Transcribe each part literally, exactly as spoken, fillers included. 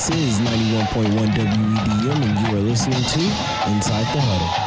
This is ninety-one point one W E D M, and you are listening to Inside the Huddle.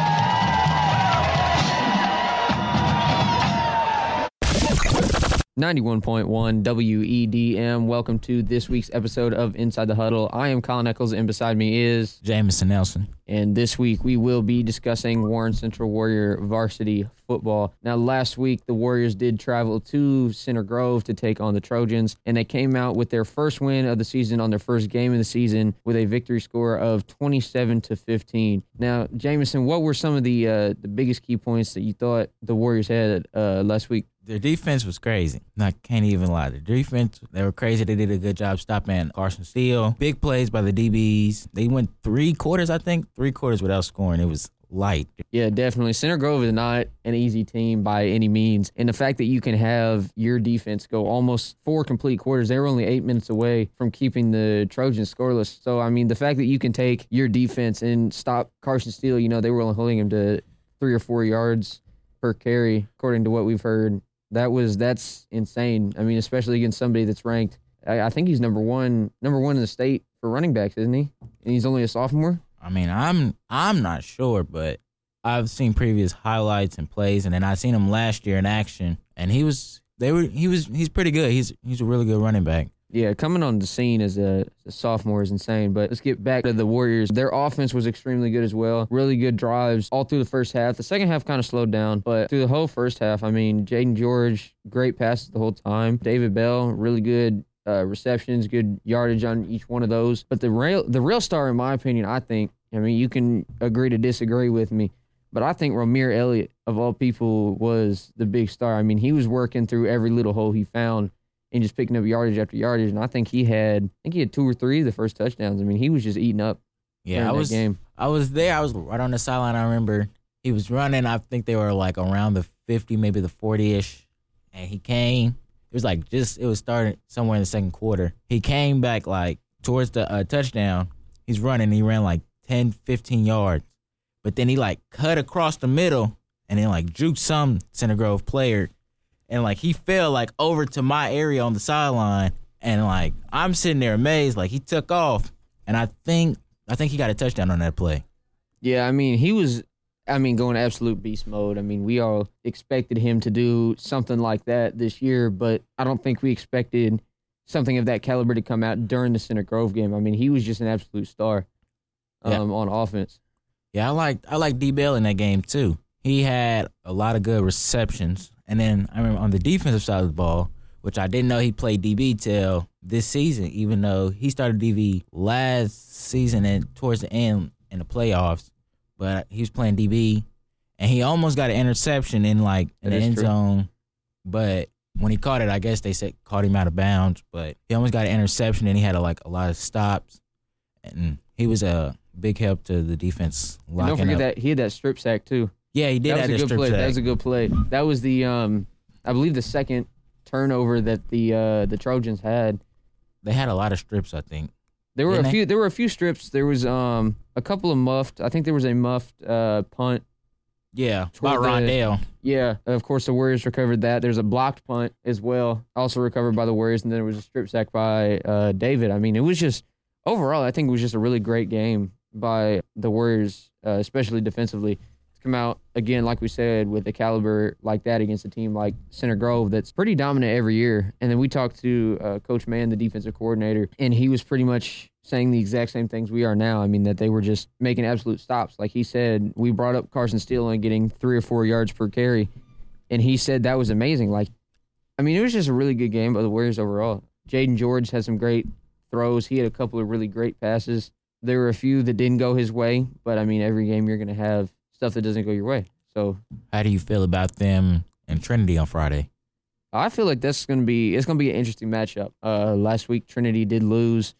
ninety-one point one W E D M. Welcome to this week's episode of Inside the Huddle. I am Colin Eccles, and beside me is Jamison Nelson. And this week we will be discussing Warren Central Warrior varsity football. Now, last week the Warriors did travel to Center Grove to take on the Trojans, and they came out with their first win of the season on their first game of the season with a victory score of twenty-seven to fifteen. Now, Jamison, what were some of the uh, the biggest key points that you thought the Warriors had uh, last week? Their defense was crazy. I can't even lie. Their defense, they were crazy. They did a good job stopping Carson Steele. Big plays by the D Bs. They went three quarters, I think, three quarters without scoring. It was light. Yeah, definitely. Center Grove is not an easy team by any means. And the fact that you can have your defense go almost four complete quarters, they were only eight minutes away from keeping the Trojans scoreless. So, I mean, the fact that you can take your defense and stop Carson Steele, you know, they were only holding him to three or four yards per carry, according to what we've heard. That was that's insane. I mean, especially against somebody that's ranked. I, I think he's number one, number one in the state for running backs, isn't he? And he's only a sophomore. I mean, I'm I'm not sure, but I've seen previous highlights and plays, and then I seen him last year in action, and he was they were he was he's pretty good. He's he's a really good running back. Yeah, coming on the scene as a, a sophomore is insane. But let's get back to the Warriors. Their offense was extremely good as well. Really good drives all through the first half. The second half kind of slowed down, but through the whole first half, I mean, Jaden George, great passes the whole time. David Bell, really good uh, receptions, good yardage on each one of those. But the real, the real star, in my opinion, I think, I mean, you can agree to disagree with me, but I think Romir Elliott, of all people, was the big star. I mean, he was working through every little hole he found and just picking up yardage after yardage. And I think he had, I think he had two or three of the first touchdowns. I mean, he was just eating up. Yeah, I was. Game. I was there. I was right on the sideline. I remember he was running. I think they were like around the fifty, maybe the forty-ish, and he came. It was like just it was starting somewhere in the second quarter. He came back like towards the uh, touchdown. He's running. He ran like ten, fifteen yards, but then he like cut across the middle and then like juked some Center Grove player. And, like, he fell, like, over to my area on the sideline. And, like, I'm sitting there amazed. Like, he took off. And I think I think he got a touchdown on that play. Yeah, I mean, he was, I mean, going absolute beast mode. I mean, we all expected him to do something like that this year. But I don't think we expected something of that caliber to come out during the Center Grove game. I mean, he was just an absolute star um, yeah. on offense. Yeah, I like I like D. Bell in that game, too. He had a lot of good receptions. And then I remember on the defensive side of the ball, which I didn't know he played D B till this season, even though he started D B last season and towards the end in the playoffs. But he was playing D B, and he almost got an interception in like in the end zone. But when he caught it, I guess they said caught him out of bounds. But he almost got an interception, and he had a, like a lot of stops, and he was a big help to the defense. And don't forget up. that he had that strip sack too. Yeah, he did. That was a good play. Sack. That was a good play. That was the, um, I believe, the second turnover that the uh, the Trojans had. They had a lot of strips, I think. There were Didn't a few. they? There were a few strips. There was um a couple of muffed. I think there was a muffed uh, punt. Yeah, by the, Rondale. Yeah, of course the Warriors recovered that. There's a blocked punt as well, also recovered by the Warriors, and then there was a strip sack by uh, David. I mean, it was just overall, I think it was just a really great game by the Warriors, uh, especially defensively. Come out again, like we said, with a caliber like that against a team like Center Grove that's pretty dominant every year. And then we talked to uh, Coach Mann, the defensive coordinator, and he was pretty much saying the exact same things we are now. I mean, that they were just making absolute stops. Like he said, we brought up Carson Steele and getting three or four yards per carry, and he said that was amazing. Like, I mean, it was just a really good game by the Warriors overall. Jaden George had some great throws. He had a couple of really great passes. There were a few that didn't go his way, but I mean, every game you're going to have stuff that doesn't go your way. So, how do you feel about them and Trinity on Friday? I feel like that's going to be it's going to be an interesting matchup. Uh, last week Trinity did lose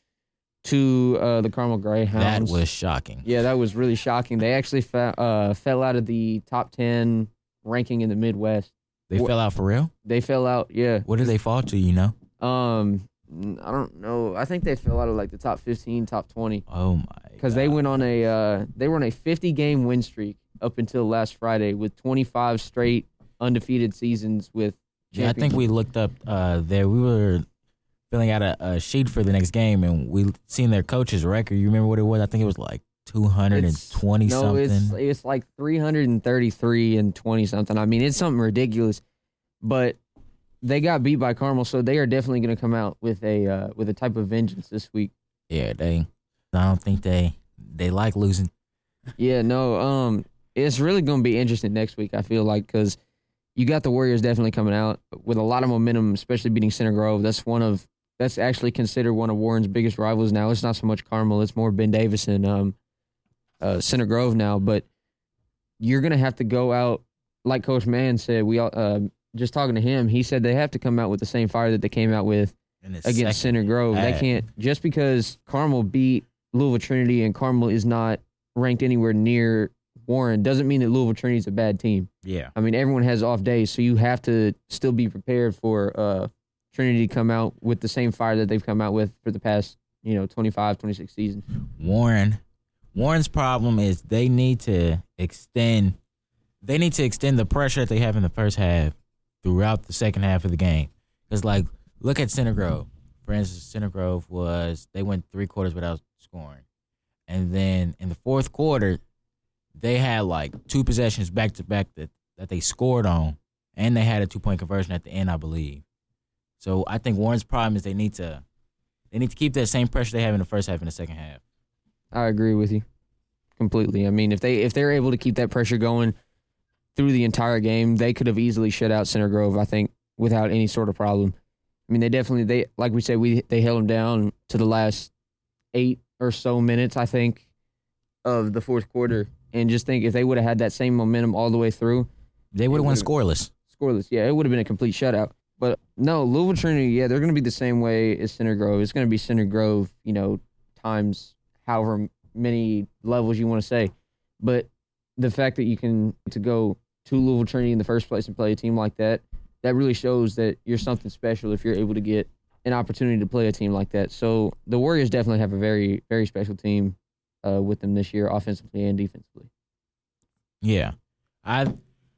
to uh, the Carmel Greyhounds. That was shocking. Yeah, that was really shocking. They actually fe- uh, fell out of the top ten ranking in the Midwest. They Wh- fell out for real? They fell out. Yeah. What did they fall to? You know? Um, I don't know. I think they fell out of like the top fifteen, top twenty. Oh my! Because they went on a uh, they were on a fifty game win streak up until last Friday with twenty-five straight undefeated seasons with. Yeah, I think we looked up uh, there. We were filling out a, a sheet for the next game, and we seen their coach's record. You remember what it was? I think it was like two hundred twenty it's, no, something. it's it's like three hundred thirty-three and twenty something. I mean, it's something ridiculous. But they got beat by Carmel, so they are definitely going to come out with a uh, with a type of vengeance this week. Yeah, they. I don't think they they like losing. Yeah, no. Um, it's really going to be interesting next week. I feel like because you got the Warriors definitely coming out with a lot of momentum, especially beating Center Grove. That's one of that's actually considered one of Warren's biggest rivals now. It's not so much Carmel; it's more Ben Davis and um, uh, Center Grove now. But you're going to have to go out, like Coach Mann said. We all. Uh, Just talking to him, he said they have to come out with the same fire that they came out with against Center Grove. They can't, just because Carmel beat Louisville Trinity and Carmel is not ranked anywhere near Warren, doesn't mean that Louisville Trinity is a bad team. Yeah. I mean, everyone has off days, so you have to still be prepared for uh, Trinity to come out with the same fire that they've come out with for the past, you know, twenty-five, twenty-six seasons. Warren, Warren's problem is they need to extend, they need to extend the pressure that they have in the first half throughout the second half of the game. Because, like, look at Center Grove. For instance, Center Grove was, they went three quarters without scoring. And then in the fourth quarter, they had, like, two possessions back-to-back that, that they scored on, and they had a two-point conversion at the end, I believe. So I think Warren's problem is they need to they need to keep that same pressure they have in the first half and the second half. I agree with you completely. I mean, if they if they're able to keep that pressure going through the entire game, they could have easily shut out Center Grove, I think, without any sort of problem. I mean, they definitely, they like we said, we they held them down to the last eight or so minutes, I think, of the fourth quarter. And just think if they would have had that same momentum all the way through, they would have won scoreless. Scoreless, yeah. It would have been a complete shutout. But no, Louisville Trinity, yeah, they're going to be the same way as Center Grove. It's going to be Center Grove, you know, times however many levels you want to say. But the fact that you can to go to Louisville Trinity in the first place and play a team like that, that really shows that you're something special if you're able to get an opportunity to play a team like that. So the Warriors definitely have a very, very special team uh, with them this year, offensively and defensively. Yeah. I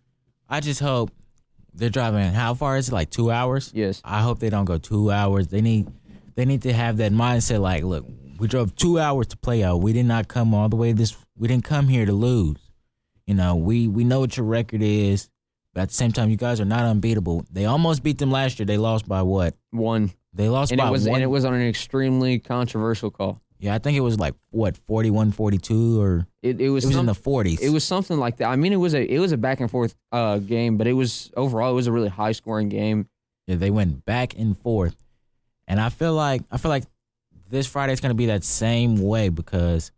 I just hope they're driving, how far is it, like two hours? Yes. I hope they don't go two hours. They need they need to have that mindset like, look, we drove two hours to play out. We did not come all the way this, we didn't come here to lose. You know, we, we know what your record is, but at the same time, you guys are not unbeatable. They almost beat them last year. They lost by what? One. They lost and by it was, one. And it was on an extremely controversial call. Yeah, I think it was like, what, forty-one forty-two or it, it was, it was some, in the forties. It was something like that. I mean, it was a it was a back and forth uh, game, but it was overall it was a really high scoring game. Yeah, they went back and forth, and I feel like I feel like this Friday's going to be that same way because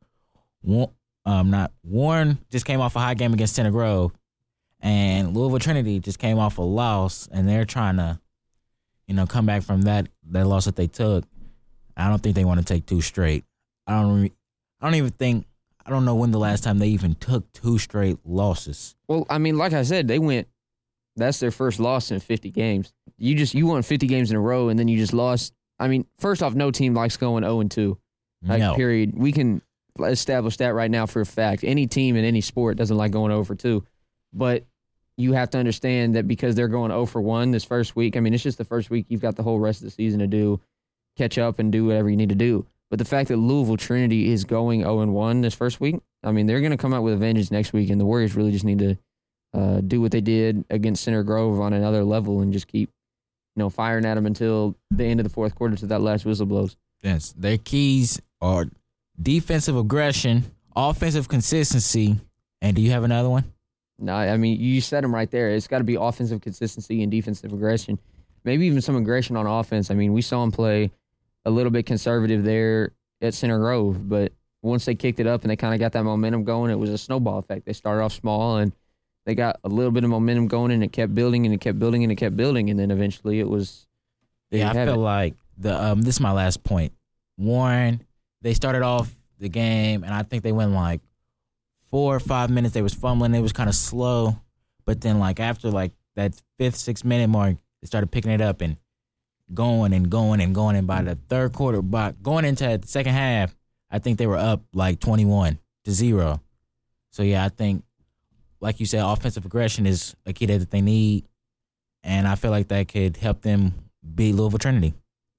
um not Warren just came off a high game against Center Grove, and Louisville Trinity just came off a loss, and they're trying to, you know, come back from that that loss that they took. I don't think they want to take two straight. I don't. Re- I don't even think. I don't know when the last time they even took two straight losses. Well, I mean, like I said, they went. That's their first loss in fifty games. You just you won fifty games in a row, and then you just lost. I mean, first off, no team likes going zero and two. Like, no. Period. We can establish that right now for a fact. Any team in any sport doesn't like going zero for two, but you have to understand that because they're going zero for one this first week. I mean, it's just the first week. You've got the whole rest of the season to do, catch up, and do whatever you need to do. But the fact that Louisville Trinity is going zero and one this first week, I mean, they're going to come out with a vengeance next week, and the Warriors really just need to uh, do what they did against Center Grove on another level and just keep, you know, firing at them until the end of the fourth quarter to that last whistle blows. Yes, their keys are defensive aggression, offensive consistency, and do you have another one? No, I mean, you said them right there. It's got to be offensive consistency and defensive aggression. Maybe even some aggression on offense. I mean, we saw them play a little bit conservative there at Center Grove, but once they kicked it up and they kind of got that momentum going, it was a snowball effect. They started off small and they got a little bit of momentum going, and it kept building and it kept building and it kept building, and then eventually it was. Yeah, I feel it. like the um. This is my last point. Warren, they started off the game, and I think they went like four or five minutes. They was fumbling. It was kind of slow, but then like after like that fifth, sixth minute mark, they started picking it up and going and going and going. And by the third quarter, by going into the second half, I think they were up like twenty-one to zero. So, yeah, I think, like you said, offensive aggression is a key that they need. And I feel like that could help them beat Louisville Trinity.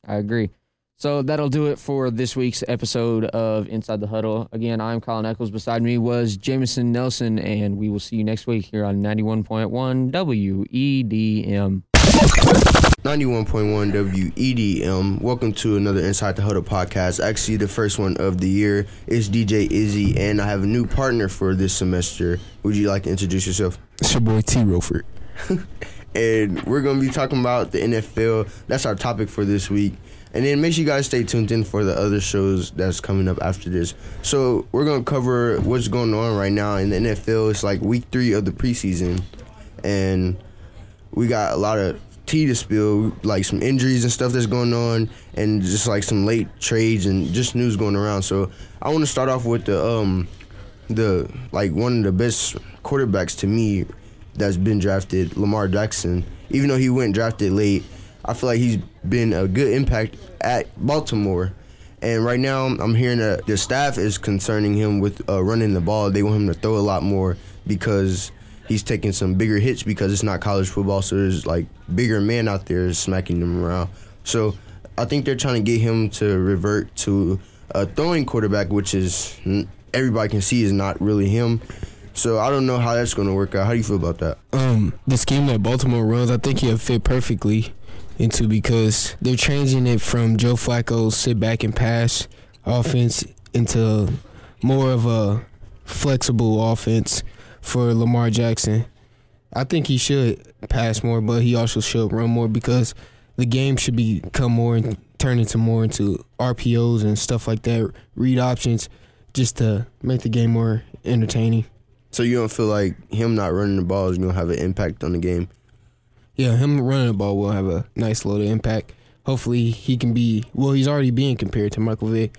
I agree. So that'll do it for this week's episode of Inside the Huddle. Again, I'm Colin Eccles. Beside me was Jameson Nelson, and we will see you next week here on ninety-one point one W E D M. ninety-one point one W E D M. Welcome to another Inside the Huddle podcast. Actually, the first one of the year. It's D J Izzy, and I have a new partner for this semester. Would you like to introduce yourself? It's your boy T. Roford. And we're going to be talking about the N F L. That's our topic for this week. And then make sure you guys stay tuned in for the other shows that's coming up after this. So we're going to cover what's going on right now in the N F L. It's like week three of the preseason. And we got a lot of tea to spill, like some injuries and stuff that's going on, and just like some late trades and just news going around. So I want to start off with the um the like one of the best quarterbacks to me that's been drafted, Lamar Jackson. Even though he went drafted late, I feel like he's been a good impact at Baltimore. And right now I'm hearing that the staff is concerning him with uh, running the ball. They want him to throw a lot more because he's taking some bigger hits because it's not college football, so there's like bigger men out there smacking them around. So I think they're trying to get him to revert to a throwing quarterback, which is everybody can see is not really him. So I don't know how that's going to work out. How do you feel about that? Um, the scheme that Baltimore runs, I think he'll fit perfectly into, because they're changing it from Joe Flacco's sit back and pass offense into more of a flexible offense for Lamar Jackson. I think he should pass more, but he also should run more, because the game should become more and turn into more into R P Os and stuff like that, read options, just to make the game more entertaining. So you don't feel like him not running the ball is going to have an impact on the game? Yeah, him running the ball will have a nice little impact. Hopefully he can be, well, he's already being compared to Michael Vick.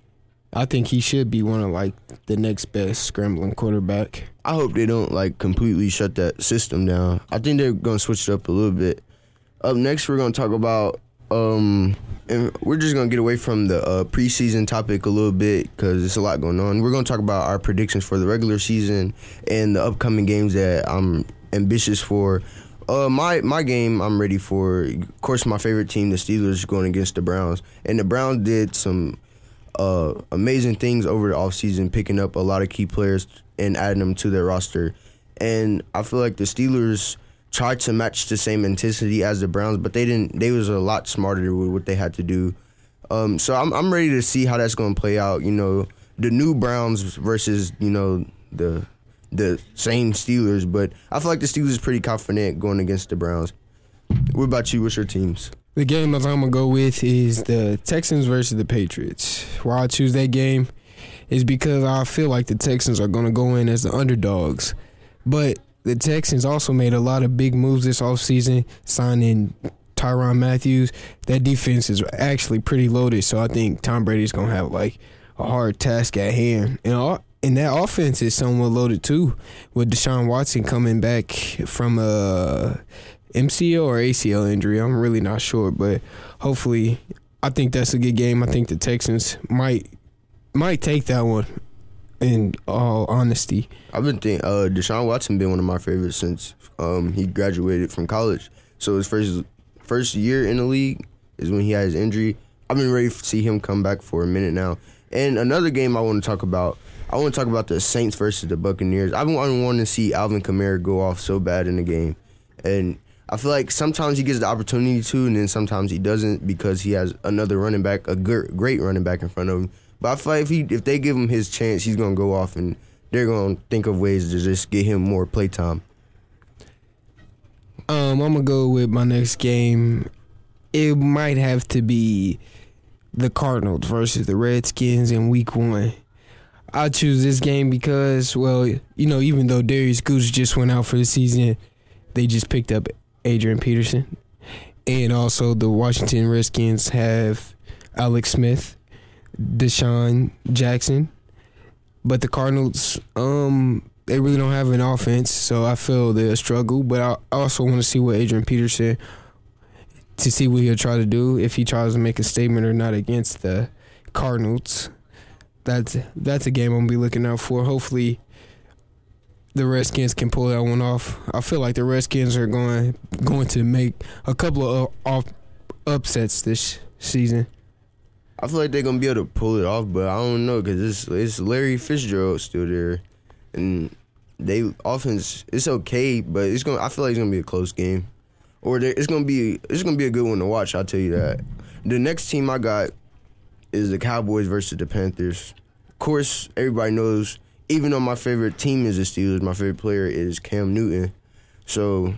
I think he should be one of, like, the next best scrambling quarterback. I hope they don't, like, completely shut that system down. I think they're going to switch it up a little bit. Up next, we're going to talk about, um, and we're just going to get away from the uh, preseason topic a little bit because there's a lot going on. We're going to talk about our predictions for the regular season and the upcoming games that I'm ambitious for. Uh, my my game I'm ready for. Of course, my favorite team, the Steelers, going against the Browns. And the Browns did some uh, amazing things over the offseason, picking up a lot of key players and adding them to their roster. And I feel like the Steelers tried to match the same intensity as the Browns, but they didn't. They was a lot smarter with what they had to do. Um, so I'm I'm ready to see how that's going to play out. You know, the new Browns versus, you know, the the same Steelers. But I feel like the Steelers is pretty confident going against the Browns. What about you? What's your teams? The game that I'm going to go with is the Texans versus the Patriots. Why I choose that game is because I feel like the Texans are going to go in as the underdogs. But the Texans also made a lot of big moves this offseason, signing Tyrann Mathieu. That defense is actually pretty loaded, so I think Tom Brady's going to have, like, a hard task at hand. And, all, and that offense is somewhat loaded, too, with Deshaun Watson coming back from a M C L or A C L injury. I'm really not sure, but hopefully I think that's a good game. I think the Texans might might take that one, in all honesty. I've been thinking uh, Deshaun Watson been one of my favorites since um, he graduated from college. So his first first year in the league is when he had his injury. I've been ready to see him come back for a minute now. And another game I want to talk about, I want to talk about the Saints versus the Buccaneers. I've been wanting to see Alvin Kamara go off so bad in the game. And I feel like sometimes he gets the opportunity to, and then sometimes he doesn't because he has another running back, a good, great running back in front of him. But I feel like if, he, if they give him his chance, he's going to go off, and they're going to think of ways to just get him more play time. Um, I'm going to go with my next game. It might have to be the Cardinals versus the Redskins in week one. I choose this game because, well, you know, even though Darius Goose just went out for the season, they just picked up Adrian Peterson. And also the Washington Redskins have Alex Smith, Deshaun Jackson. But the Cardinals, um, they really don't have an offense, so I feel they'll struggle. But I also want to see what Adrian Peterson, to see what he'll try to do, if he tries to make a statement or not against the Cardinals. That's, that's a game I'm going to be looking out for. Hopefully the Redskins can pull that one off. I feel like the Redskins are going going to make a couple of off upsets this season. I feel like they're gonna be able to pull it off, but I don't know because it's it's Larry Fitzgerald still there, and they offense it's okay, but it's gonna I feel like it's gonna be a close game, or they, it's gonna be it's gonna be a good one to watch. I'll tell you that. The next team I got is the Cowboys versus the Panthers. Of course, everybody knows. Even though my favorite team is the Steelers, my favorite player is Cam Newton. So,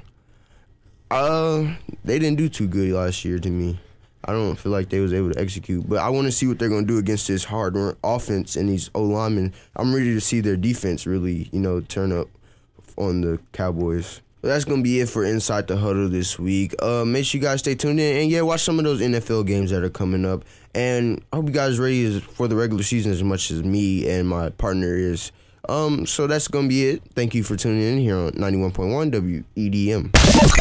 uh, they didn't do too good last year to me. I don't feel like they was able to execute, but I want to see what they're going to do against this hard offense and these O-linemen. I'm ready to see their defense really, you know, turn up on the Cowboys. But that's going to be it for Inside the Huddle this week. Uh, make sure you guys stay tuned in, and yeah, watch some of those N F L games that are coming up. And I hope you guys are ready for the regular season as much as me and my partner is. Um, so that's going to be it. Thank you for tuning in here on ninety-one point one W E D M.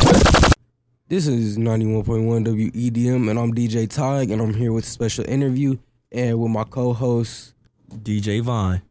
This is ninety-one point one W E D M, and I'm D J Tig, and I'm here with a special interview and with my co-host, D J Vaughn.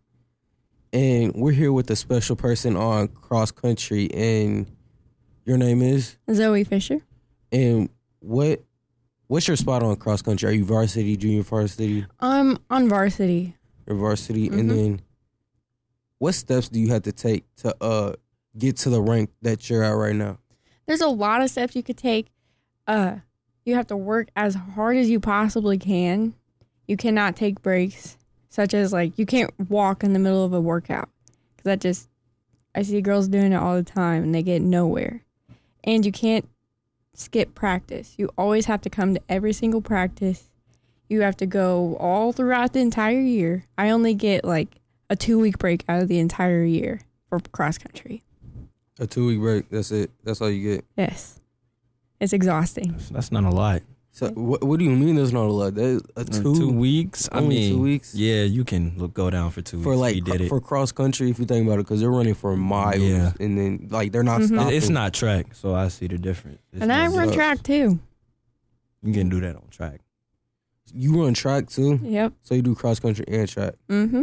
And we're here with a special person on cross country, and your name is? Zoe Fisher. And what what's your spot on cross country? Are you varsity, junior varsity? I'm on varsity. Or varsity, Mm-hmm. and then what steps do you have to take to uh get to the rank that you're at right now? There's a lot of steps you could take. Uh, you have to work as hard as you possibly can. You cannot take breaks, such as like you can't walk in the middle of a workout, because that just I see girls doing it all the time and they get nowhere. And you can't skip practice. You always have to come to every single practice. You have to go all throughout the entire year. I only get like a two week break out of the entire year for cross country. A two week break. That's it. That's all you get. Yes. It's exhausting. That's not a lot. So what, what do you mean there's not a lot? There's a two, two weeks. I only mean, two weeks? Yeah, you can look, go down for two for weeks. like We did it. for cross country. If you think about it, because they're running for miles, Yeah. and then like they're not Mhm. stopping. It's not track, so I see the difference. It's And I not- run sucks. track too. You can do that on track. You run track too, Yep. so you do cross country and track. Mm-hmm.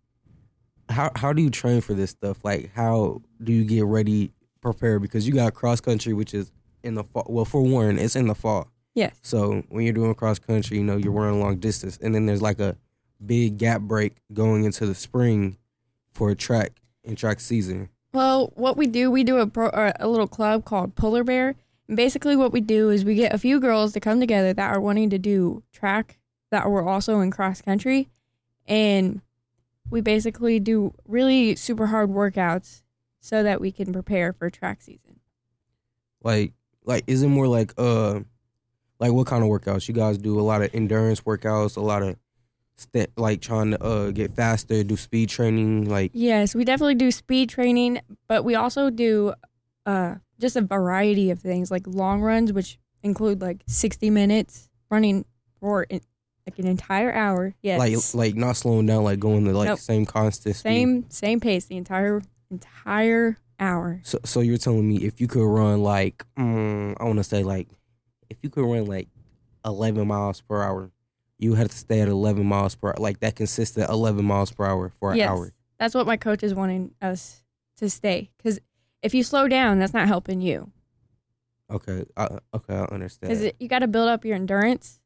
How how do you train for this stuff? Like how do you get ready, prepared? Because you got cross country, which is in the fall. Well, for one, it's in the fall. Yes. So when you're doing cross country, you know you're running long distance, and then there's like a big gap break going into the spring for track and track season. Well, what we do, we do a pro, uh, a little club called Polar Bear. And basically what we do is we get a few girls to come together that are wanting to do track that were also in cross country. And we basically do really super hard workouts so that we can prepare for track season. Like like is it more like uh like what kind of workouts? You guys do a lot of endurance workouts, a lot of st- like trying to uh get faster, do speed training, like Yes, we definitely do speed training, but we also do uh, just a variety of things like long runs, which include like sixty minutes running for in, like an entire hour. Yes. like like not slowing down, like going the like Nope. same constant speed. Same same pace the entire entire hour. So so you're telling me if you could run like mm, I want to say like if you could run like eleven miles per hour, you had to stay at eleven miles per hour, like that consistent eleven miles per hour for an Yes. hour. That's what my coach is wanting us to stay, because if you slow down, that's not helping you. Okay, I, okay, I understand. Because you got to build up your endurance,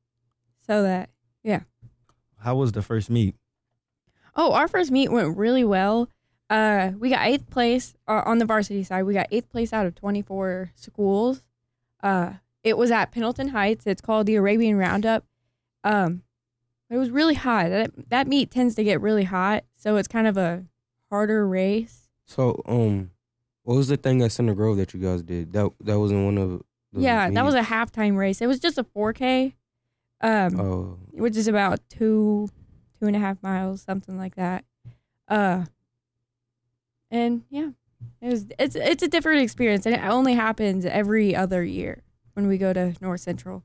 so that How was the first meet? Oh, our first meet went really well. Uh, we got eighth place uh, on the varsity side. We got eighth place out of twenty-four schools. Uh, it was at Pendleton Heights. It's called the Arabian Roundup. Um, it was really hot. That that meet tends to get really hot, so it's kind of a harder race. So, um, what was the thing at Center Grove that you guys did? That that wasn't one of the Yeah, that was a meets? halftime race. It was just a four K, um, Oh, which is about two, two and a half miles, something like that. Uh, and yeah, it was. It's it's a different experience, and it only happens every other year when we go to North Central.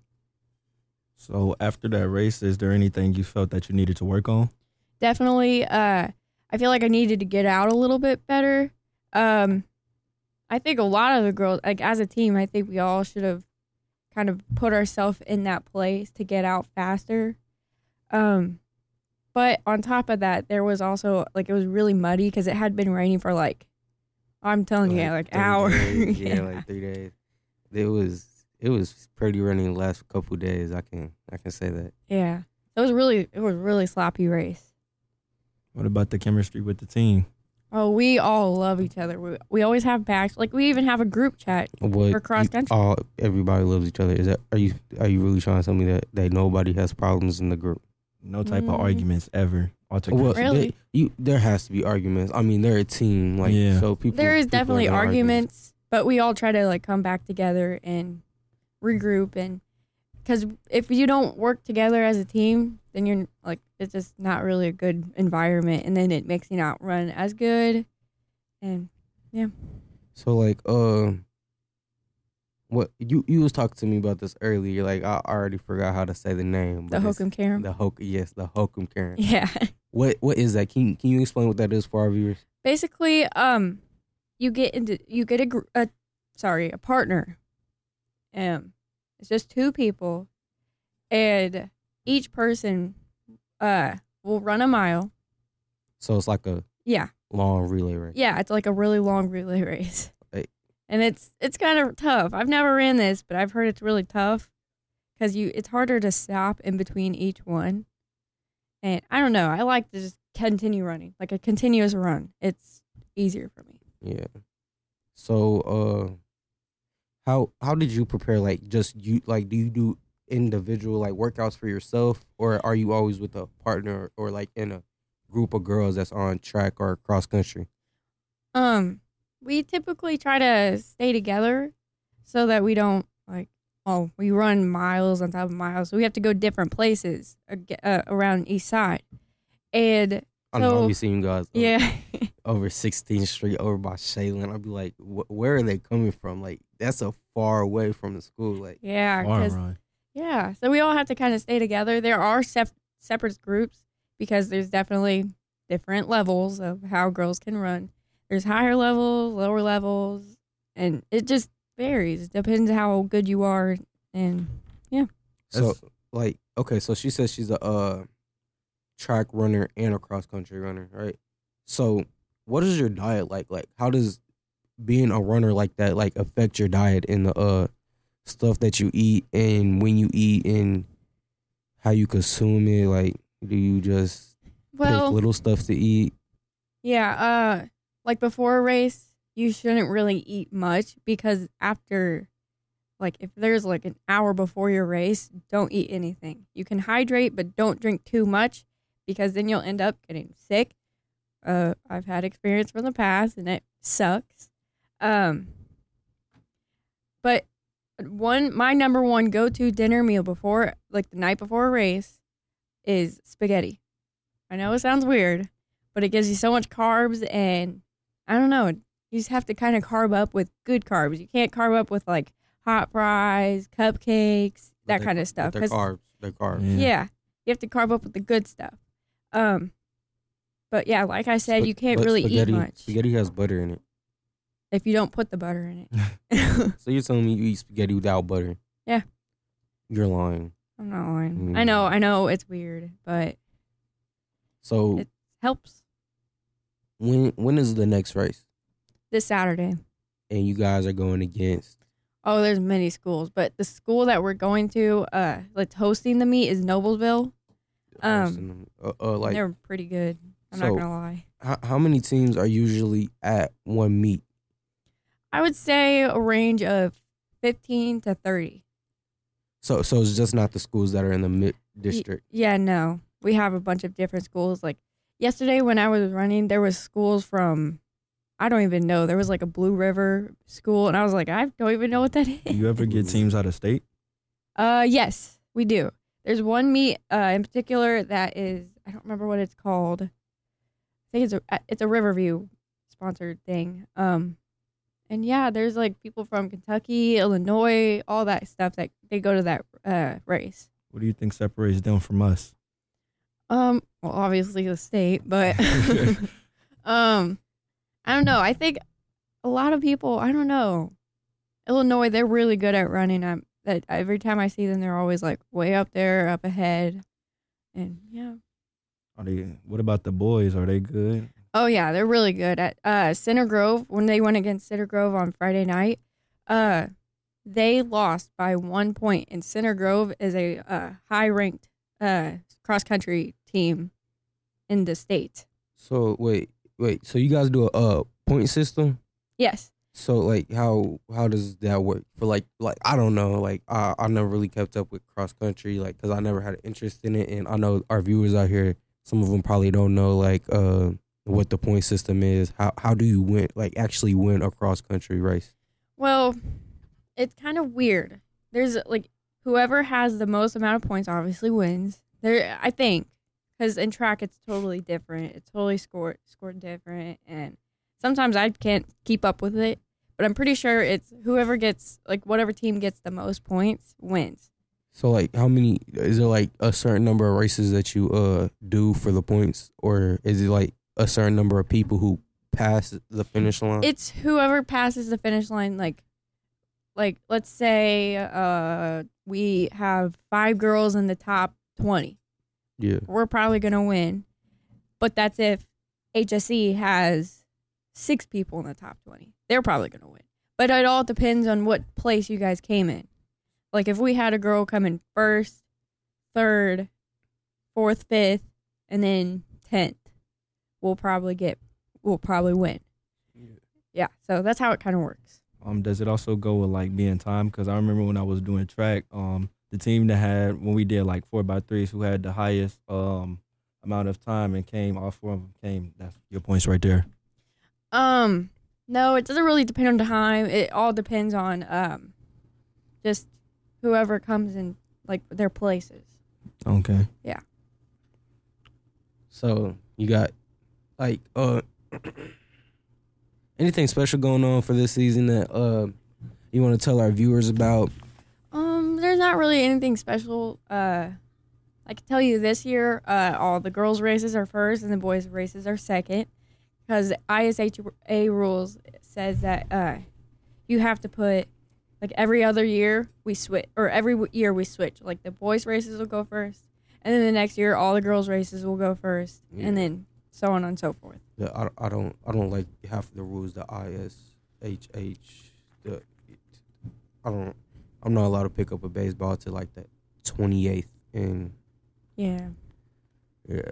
So after that race, is there anything you felt that you needed to work on? Definitely, uh, I feel like I needed to get out a little bit better. Um, I think a lot of the girls, like as a team, I think we all should have kind of put ourselves in that place to get out faster. Um, but on top of that, there was also like it was really muddy because it had been raining for like I'm telling you, like three hours. days. yeah, Yeah. like three days. It was it was pretty running the last couple days. I can I can say that. Yeah. It was really it was a really sloppy race. What about the chemistry with the team? Oh, we all love each other. We we always have backs. Like we even have a group chat What for cross country. you- all everybody loves each other. Is that are you are you really trying to tell me that, that nobody has problems in the group? No type Mm. of arguments ever. Altogether. Well, Really? there, you there has to be arguments. I mean, they're a team. Like Yeah. so people. There is people are definitely gonna argue. arguments, but we all try to like come back together and regroup. And because if you don't work together as a team, then you're like it's just not really a good environment, and then it makes you not run as good. And So like, uh, what you you was talking to me about this earlier? Like I already forgot how to say the name. the but it's- Hokum Karam. The Hokum, yes, the Hokum Karen. Yeah. What what is that? Can you, can you explain what that is for our viewers? Basically, um, you get into you get a, gr- a sorry a partner. Um, it's just two people, and each person, uh, will run a mile. So it's like a Yeah, long relay race. yeah, it's like a really long relay race, Hey. and it's it's kind of tough. I've never ran this, but I've heard it's really tough because you it's harder to stop in between each one. And I don't know. I like to just continue running, like a continuous run. It's easier for me. Yeah. So uh, how how did you prepare? Like just you like do you do individual like workouts for yourself, or are you always with a partner or like in a group of girls that's on track or cross country? Um, we typically try to stay together so that we don't like. Oh, we run miles on top of miles, so we have to go different places ag- uh, around each side. And I know So, I'll be seeing you guys over, yeah, over sixteenth Street over by Shaylin. I'll be like, wh- where are they coming from? Like that's a far away from the school. Like yeah, Far 'cause- run. yeah. So we all have to kind of stay together. There are sep- separate groups because there's definitely different levels of how girls can run. There's higher levels, lower levels, and it just varies. It depends how good you are. And so, That's- like okay, so she says she's a uh, track runner and a cross country runner, right? So, what is your diet like? Like, how does being a runner like that like affect your diet and the uh stuff that you eat and when you eat and how you consume it? Like, do you just well, pick little stuff to eat? yeah, uh, like before a race, you shouldn't really eat much because after, like, if there's like an hour before your race, don't eat anything. You can hydrate, but don't drink too much because then you'll end up getting sick. Uh, I've had experience from the past and it sucks. Um, but one, my number one go-to dinner meal before, like the night before a race, is spaghetti. I know it sounds weird, but it gives you so much carbs, and I don't know. You just have to kind of carb up with good carbs. You can't carb up with like hot fries, cupcakes, that They're- kind of stuff. They're 'cause- carbs. They're carbs. Yeah. yeah, you have to carb up with the good stuff. Um, but yeah, like I said, Sp- you can't but really spaghetti, eat much Spaghetti has butter in it. if you don't put the butter in it. So you're telling me you eat spaghetti without butter? Yeah. You're lying. I'm not lying. Mm. I know, I know, it's weird, but So it helps. when when is the next race? This Saturday. And you guys are going against Oh, there's many schools, but the school that we're going to, uh, that's hosting the meet is Noblesville. Um, Austin. uh, uh, like They're pretty good. I'm So- not gonna lie. how, how many teams are usually at one meet? I would say a range of fifteen to thirty. So so it's just not the schools that are in the mid district. Yeah, no, we have a bunch of different schools. Like yesterday when I was running, there was schools from, I don't even know. There was like a Blue River school, and I was like, I don't even know what that is. You ever get teams out of state? Uh, yes, we do. There's one meet uh, in particular that is, I don't remember what it's called. I think it's a it's a Riverview sponsored thing. Um, and yeah, there's like people from Kentucky, Illinois, all that stuff that they go to that uh, race. What do you think separates them from us? Um, well, obviously the state, but um, I don't know. I think a lot of people, I don't know, Illinois, they're really good at running. I'm that every time I see them, they're always like way up there, up ahead, and yeah. Are they? What about the boys? Are they good? Oh yeah, they're really good at uh Center Grove when they went against Center Grove on Friday night. Uh, They lost by one point, and Center Grove is a uh, high-ranked uh, cross-country team in the state. So wait, wait. So you guys do a uh, point system? Yes. So like, how how does that work for like like I don't know, like I I never really kept up with cross country, like because I never had an interest in it, and I know our viewers out here, some of them probably don't know like uh what the point system is. How how do you win, like actually win a cross country race? Well, it's kind of weird. There's like whoever has the most amount of points obviously wins. There, I think, because in track it's totally different. It's totally scored scored different, and sometimes I can't keep up with it. But I'm pretty sure it's whoever gets, like, whatever team gets the most points wins. So, like, how many, is there, like, a certain number of races that you uh do for the points? Or is it, like, a certain number of people who pass the finish line? It's whoever passes the finish line, like, like let's say uh we have five girls in the top twenty. Yeah. We're probably going to win. But that's if H S E has six people in the top twenty. They're probably going to win. But it all depends on what place you guys came in. Like, if we had a girl come in first, third, fourth, fifth, and then tenth, we'll probably get, we'll probably win. Yeah, yeah, so that's how it kind of works. Um, does it also go with, like, being time? Because I remember when I was doing track, um, the team that had, when we did, like, four by threes, who had the highest um amount of time and came, all four of them came, that's your points right there. Um... No, it doesn't really depend on time. It all depends on um, just whoever comes in, like, their places. Okay. Yeah. So, you got, like, uh, anything special going on for this season that uh you want to tell our viewers about? Um, there's not really anything special. Uh, I can tell you this year, uh, all the girls' races are first and the boys' races are second. Because I S H A rules says that uh, you have to put, like, every other year we switch, or every year we switch. Like, the boys' races will go first, and then the next year all the girls' races will go first, Yeah. and then so on and so forth. The, I, I don't I don't like half of the rules. The I S H H. The I don't. I'm not allowed to pick up a baseball to like the twenty-eighth, and Yeah. yeah.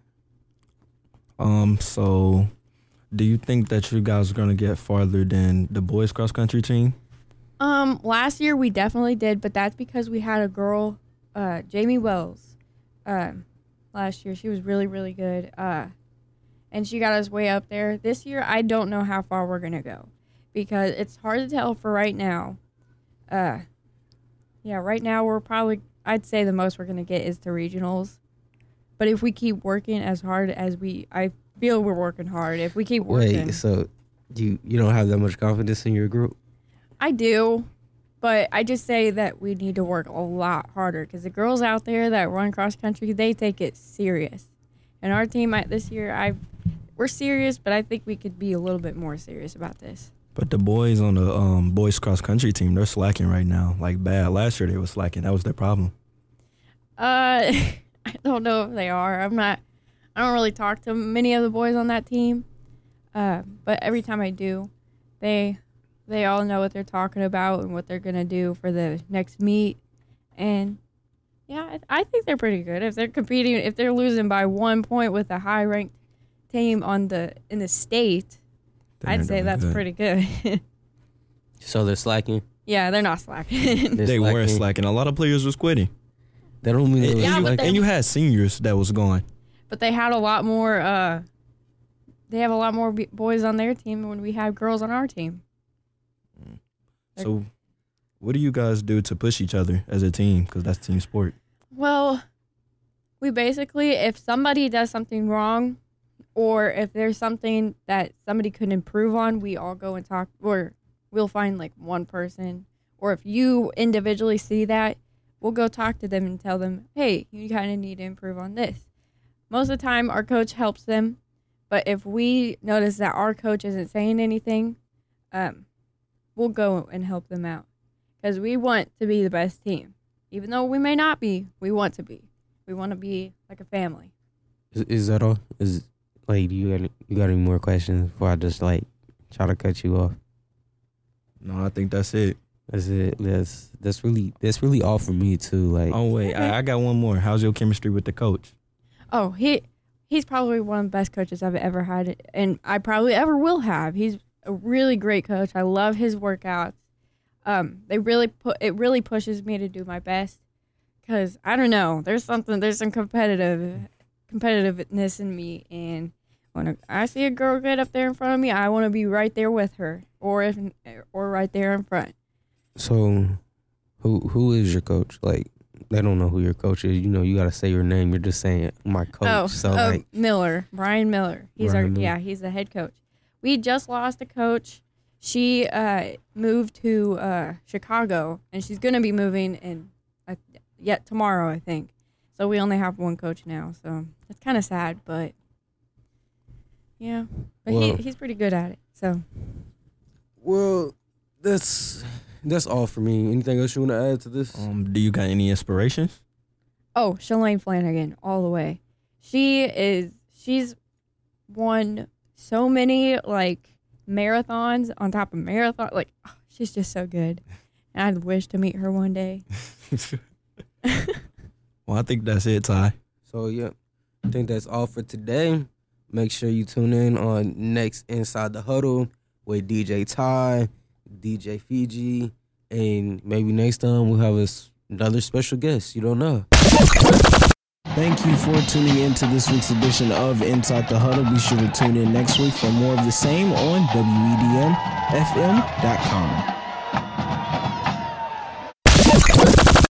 Um, so do you think that you guys are going to get farther than the boys cross country team? Um, last year we definitely did, but that's because we had a girl, uh, Jamie Wells, um, last year. She was really, really good. Uh, and she got us way up there. This year, I don't know how far we're going to go because it's hard to tell for right now. Uh, yeah, right now we're probably, I'd say the most we're going to get is to regionals. But if we keep working as hard as we, I feel we're working hard. If we keep working. Wait, so you you don't have that much confidence in your group? I do, but I just say that we need to work a lot harder because the girls out there that run cross country, they take it serious. And our team I, this year, I we're serious, but I think we could be a little bit more serious about this. But the boys on the um, boys cross country team, they're slacking right now, like bad. Last year they were slacking. That was their problem. Uh, I don't know if they are. I'm not. I don't really talk to many of the boys on that team. Uh, but every time I do, they they all know what they're talking about and what they're gonna do for the next meet. And yeah, I, I think they're pretty good. If they're competing, if they're losing by one point with a high ranked team on the in the state, They're I'd say doing that's good. pretty good. So they're slacking. Yeah, they're not slacking. They're They were slacking. slacking. A lot of players was quitting. That don't mean And, they're Yeah, and, but you, they- and you had seniors that was gone. But they had a lot more. Uh, they have a lot more b- boys on their team when we have girls on our team. So what do you guys do to push each other as a team? Because that's team sport. Well, we basically, if somebody does something wrong, or if there's something that somebody could improve on, we all go and talk, or we'll find like one person, or if you individually see that, we'll go talk to them and tell them, hey, you kind of need to improve on this. Most of the time, our coach helps them, but if we notice that our coach isn't saying anything, um, we'll go and help them out because we want to be the best team. Even though we may not be, we want to be. We want to be like a family. Is, is that all? Is like do you got any, you got any more questions before I just like try to cut you off? No, I think that's it. That's it. That's that's really that's really all for me too. Like, Oh wait, I, I got one more. How's your chemistry with the coach? Oh, he he's probably one of the best coaches I've ever had, and I probably ever will have. He's a really great coach. I love his workouts. Um, they really put it really pushes me to do my best, because I don't know. There's something. There's some competitive competitiveness in me, and when I see a girl get up there in front of me, I want to be right there with her, or if or right there in front. so who who is your coach? Like, they don't know who your coach is. You know, you gotta say your name. You're just saying my coach. Oh, so oh, like, Miller, Brian Miller. He's Brian our Miller. yeah, he's the head coach. We just lost a coach. She uh, moved to uh, Chicago, and she's gonna be moving in uh, yet tomorrow, I think. So we only have one coach now. So it's kind of sad, but yeah, but Well- he he's pretty good at it. So well, that's that's all for me. Anything else you want to add to this? Um, do you got any inspirations? oh, Shalane Flanagan, all the way. She is she's won so many like marathons on top of marathon. Like, oh, she's just so good. And I'd wish to meet her one day. Well, I think that's it, Ty. So yeah, I think that's all for today. Make sure you tune in on next Inside the Huddle with D J Ty, D J Fiji, and maybe next time we'll have a s another special guest. You don't know. Thank you for tuning in to this week's edition of Inside the Huddle. Be sure to tune in next week for more of the same on W E D M F M dot com.